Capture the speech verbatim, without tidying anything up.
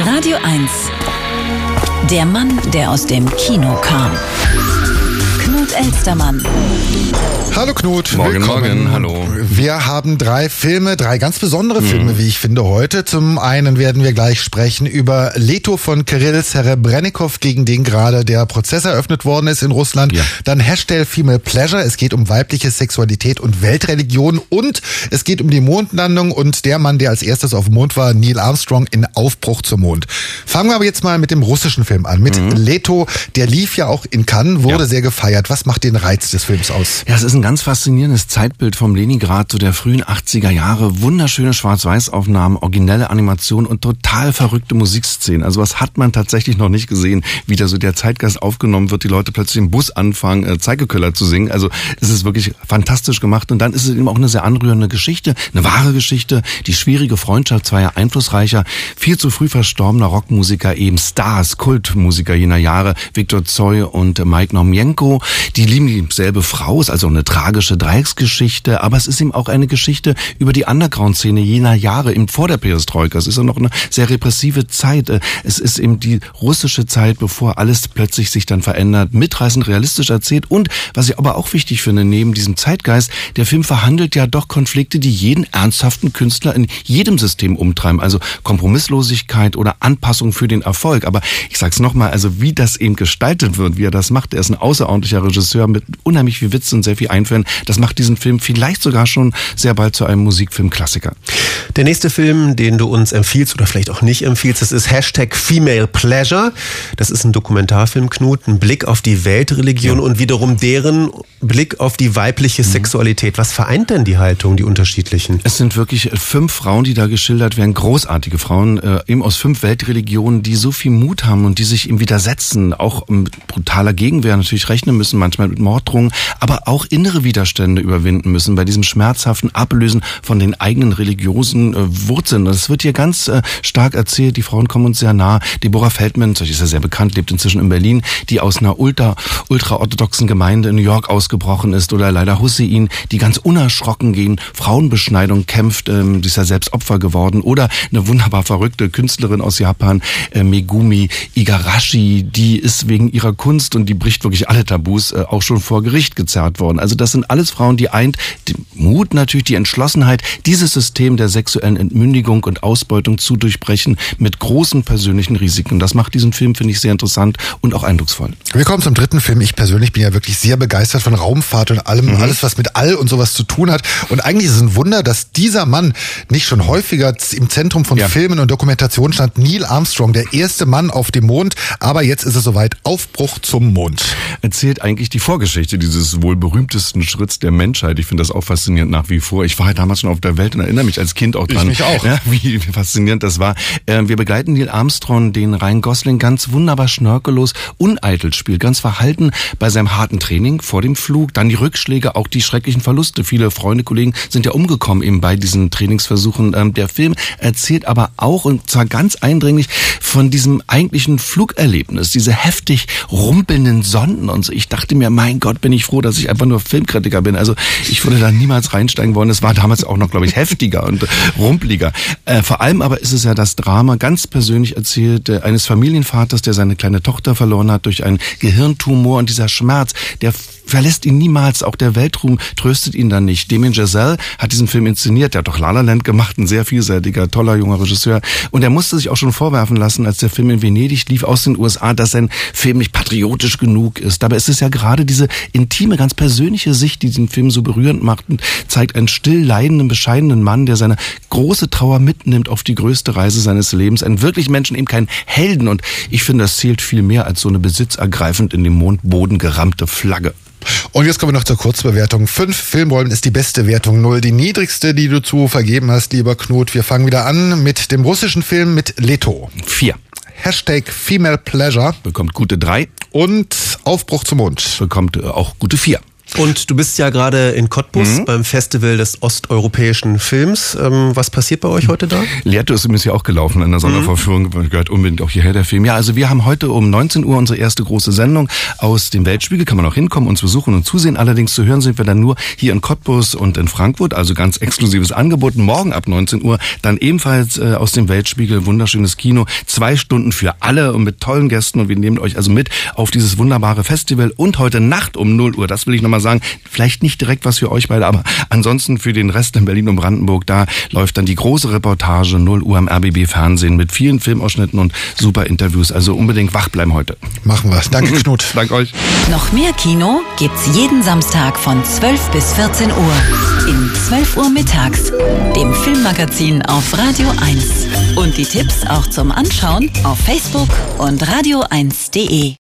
Radio eins. Der Mann, der aus dem Kino kam. Knut Elstermann. Hallo Knut. Morgen, willkommen. morgen, hallo. Wir haben drei Filme, drei ganz besondere Filme, mhm. wie ich finde, heute. Zum einen werden wir gleich sprechen über Leto von Kirill Serebrennikov, gegen den gerade der Prozess eröffnet worden ist in Russland. Ja. Dann Hashtag Female Pleasure. Es geht um weibliche Sexualität und Weltreligion. Und es geht um die Mondlandung und der Mann, der als erstes auf dem Mond war, Neil Armstrong, in Aufbruch zum Mond. Fangen wir aber jetzt mal mit dem russischen Film an. Mit mhm. Leto. Der lief ja auch in Cannes, wurde ja. sehr gefeiert. Was macht den Reiz des Films aus? Ja, es ist ein ganz faszinierendes Zeitbild vom Leningrad zu der frühen achtziger Jahre. Wunderschöne Schwarz-Weiß-Aufnahmen, originelle Animation und total verrückte Musikszenen. Also was hat man tatsächlich noch nicht gesehen, wie da so der Zeitgeist aufgenommen wird, die Leute plötzlich im Bus anfangen, äh, Zeigeköller zu singen. Also es ist wirklich fantastisch gemacht. Und dann ist es eben auch eine sehr anrührende Geschichte, eine wahre Geschichte, die schwierige Freundschaft zweier einflussreicher, viel zu früh verstorbener Rockmusiker, eben Stars, Kultmusiker jener Jahre, Viktor Tsoi und Mike Nomienko. Die lieben dieselbe Frau, ist also eine tragische Dreiecksgeschichte, aber es ist eben auch eine Geschichte über die Underground-Szene jener Jahre, eben vor der Perestroika. Es ist ja noch eine sehr repressive Zeit. Es ist eben die russische Zeit, bevor alles plötzlich sich dann verändert, mitreißend realistisch erzählt. Und, was ich aber auch wichtig finde, neben diesem Zeitgeist, der Film verhandelt ja doch Konflikte, die jeden ernsthaften Künstler in jedem System umtreiben. Also Kompromisslosigkeit oder Anpassung für den Erfolg. Aber ich sag's nochmal, also wie das eben gestaltet wird, wie er das macht, er ist ein außerordentlicher Regisseur mit unheimlich viel Witz und sehr viel Einfällen. Das macht diesen Film vielleicht sogar schon sehr bald zu einem Musikfilm-Klassiker. Der nächste Film, den du uns empfiehlst oder vielleicht auch nicht empfiehlst, das ist Hashtag Female Pleasure. Das ist ein Dokumentarfilm, Knut, ein Blick auf die Weltreligion ja. und wiederum deren Blick auf die weibliche mhm. Sexualität. Was vereint denn die Haltung, die unterschiedlichen? Es sind wirklich fünf Frauen, die da geschildert werden, großartige Frauen, äh, eben aus fünf Weltreligionen, die so viel Mut haben und die sich ihm widersetzen, auch mit brutaler Gegenwehr natürlich rechnen müssen, manchmal mit Morddrohungen, aber auch innere Widerstände überwinden müssen bei diesem schmerzhaften Ablösen von den eigenen religiösen äh, Wurzeln. Das wird hier ganz äh, stark erzählt. Die Frauen kommen uns sehr nah. Deborah Feldman, das ist ja sehr bekannt, lebt inzwischen in Berlin, die aus einer ultra, ultra-orthodoxen Gemeinde in New York ausgebrochen ist, oder Leila Hussein, die ganz unerschrocken gegen Frauenbeschneidung kämpft, ähm, die ist ja selbst Opfer geworden, oder eine wunderbar verrückte Künstlerin aus Japan, äh, Megumi Igarashi, die ist wegen ihrer Kunst und die bricht wirklich alle Tabus äh, auch schon vor Gericht gezerrt worden. Also das sind alles Frauen, die eint den Mut, natürlich die Entschlossenheit, dieses System der sexuellen Entmündigung und Ausbeutung zu durchbrechen mit großen persönlichen Risiken. Das macht diesen Film, finde ich, sehr interessant und auch eindrucksvoll. Wir kommen zum dritten Film. Ich persönlich bin ja wirklich sehr begeistert von Raumfahrt und allem, mhm. alles, was mit All und sowas zu tun hat. Und eigentlich ist es ein Wunder, dass dieser Mann nicht schon häufiger im Zentrum von ja. Filmen und Dokumentationen stand. Neil Armstrong, der erste Mann auf dem Mond. Aber jetzt ist es soweit. Aufbruch zum Mond. Erzählt eigentlich die Vorgeschichte dieses wohl berühmtesten Schritts der Menschheit. Ich finde das auch faszinierend nach wie vor. Ich war ja damals schon auf der Welt und erinnere mich als Kind auch dran. Ich mich auch. Ja, wie faszinierend das war. Wir begleiten Neil Armstrong, den Ryan Gosling ganz wunderbar schnörkellos, uneitel spielt, ganz verhalten bei seinem harten Training vor dem Flug. Dann die Rückschläge, auch die schrecklichen Verluste. Viele Freunde, Kollegen sind ja umgekommen eben bei diesen Trainingsversuchen. Der Film erzählt aber auch, und zwar ganz eindringlich, von diesem eigentlichen Flugerlebnis, diese heftig rumpelnden Sonden und so. Ich dachte mir, mein Gott, bin ich froh, dass ich einfach nur Filmkritiker bin. Also ich würde da niemals reinsteigen wollen. Es war damals auch noch, glaube ich, heftiger und rumpeliger. Äh, vor allem aber ist es ja das Drama, ganz persönlich erzählt, äh, eines Familienvaters, der seine kleine Tochter verloren hat durch einen Gehirntumor, und dieser Schmerz, der verlässt ihn niemals. Auch der Weltruhm tröstet ihn dann nicht. Damien Chazelle hat diesen Film inszeniert. Der hat doch La La Land gemacht. Ein sehr vielseitiger, toller, junger Regisseur. Und er musste sich auch schon vorwerfen lassen, als der Film in Venedig lief aus den U S A, dass sein Film nicht patriotisch genug ist. Dabei ist es ja gerade diese intime, ganz persönliche Sicht, die diesen Film so berührend macht und zeigt einen still leidenden, bescheidenen Mann, der seine große Trauer mitnimmt auf die größte Reise seines Lebens. Einen wirklichen Menschen, eben keinen Helden. Und ich finde, das zählt viel mehr als so eine besitzergreifend in den Mondboden gerammte Flagge. Und jetzt kommen wir noch zur Kurzbewertung. Fünf Filmrollen ist die beste Wertung, null die niedrigste, die du zu vergeben hast, lieber Knut. Wir fangen wieder an mit dem russischen Film mit Leto. Vier. Hashtag Female Pleasure. Bekommt gute drei. Und Aufbruch zum Mond. Bekommt auch gute vier. Und du bist ja gerade in Cottbus mhm. beim Festival des osteuropäischen Films. Ähm, was passiert bei euch heute da? Lehrte ist übrigens ja auch gelaufen in der Sondervorführung, mhm. gehört unbedingt auch hierher der Film. Ja, also wir haben heute um neunzehn Uhr unsere erste große Sendung aus dem Weltspiegel. Kann man auch hinkommen, uns besuchen und zusehen. Allerdings zu hören sind wir dann nur hier in Cottbus und in Frankfurt, also ganz exklusives Angebot. Morgen ab neunzehn Uhr dann ebenfalls äh, aus dem Weltspiegel, wunderschönes Kino. Zwei Stunden für alle und mit tollen Gästen und wir nehmen euch also mit auf dieses wunderbare Festival. Und heute Nacht um null Uhr, das will ich nochmal sagen, vielleicht nicht direkt was für euch beide, aber ansonsten für den Rest in Berlin und Brandenburg, da läuft dann die große Reportage null Uhr am R B B Fernsehen mit vielen Filmausschnitten und super Interviews. Also unbedingt wach bleiben heute. Machen wir. Danke, Knut. Danke euch. Noch mehr Kino gibt's jeden Samstag von zwölf bis vierzehn Uhr. In zwölf Uhr mittags, dem Filmmagazin auf Radio eins. Und die Tipps auch zum Anschauen auf Facebook und radio eins punkt de.